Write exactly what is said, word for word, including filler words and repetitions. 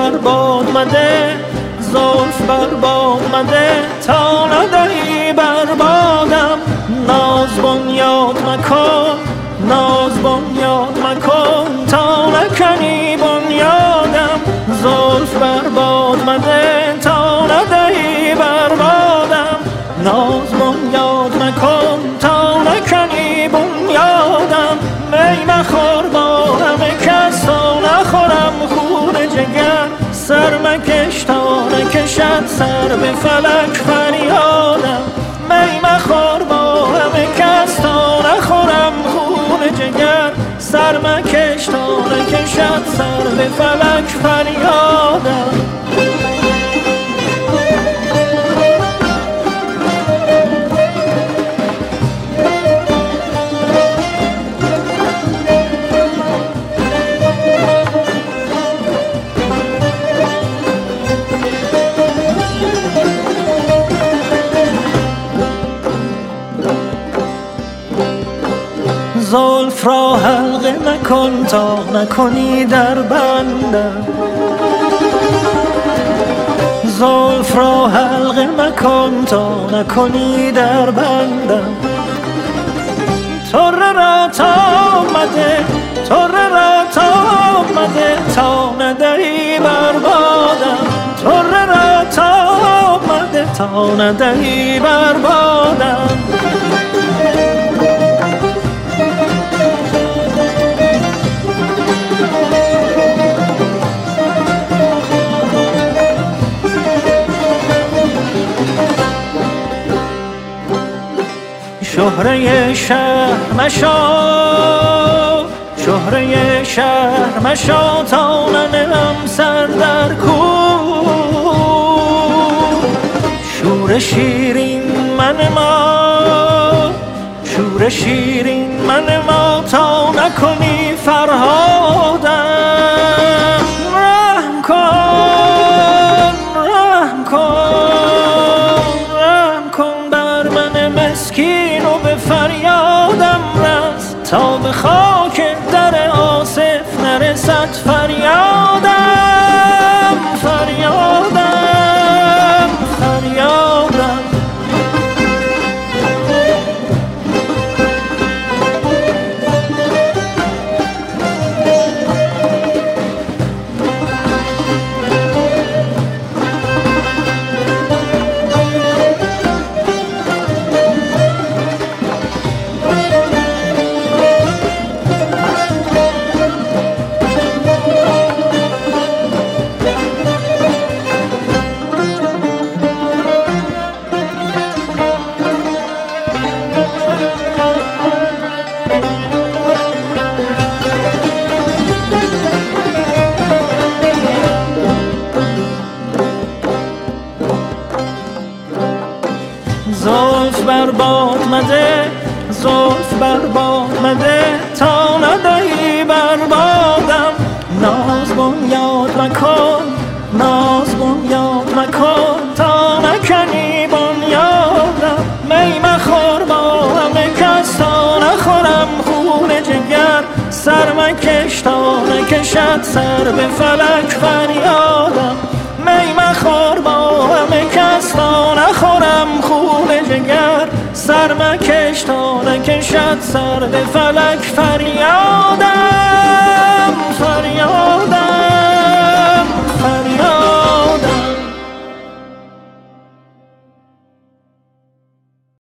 بر باد مده زلف بر باد مده تا ندهی بر بادم ناز بنیاد مکن ناز بنیاد مکن تا نکنی بنیادم زلف بر باد مده تا ندهی بر بادم ناز بنیاد مکن تا نکنی بنیادم می مخور با همه کس تا نخورم خون جگر سر مکش تا نکشد سر به فلک فریادم می مخور با همه کس تا نخورم خون جگر سر مکش تا نکشد سر به فلک فریادم زلف را حلقه مکن تا نکنی در بندم زلف را حلقه مکن تا نکنی در بندم طره را تا آمده طره را تا آمده تا ندهی بر بادم طره را تا آمده تا ندهی بر بادم شهره شهر مشا شهره شهر مشا تا ننهم سر در کوه شور شیرین من ما شور شیرین من ما تا نکنی فرهادم رحم کن رحم کن رحم کن بر من مسکین و به فریادم رس تا به خاک در آصف نرسد فریادم فریادم فریادم زلف بر باد مده زلف بر باد مده تا ندهی بر بادم ناز بنیاد مکن ناز بنیاد مکن تا نکنی بنیادم می مخور با همه کس تا نخورم خون جگر سر مکش تا نکشد سر به فلک فریادم می مخور با همه کس تا نخورم خون جگر سر مکش تا نکشد سر به فلک فریاد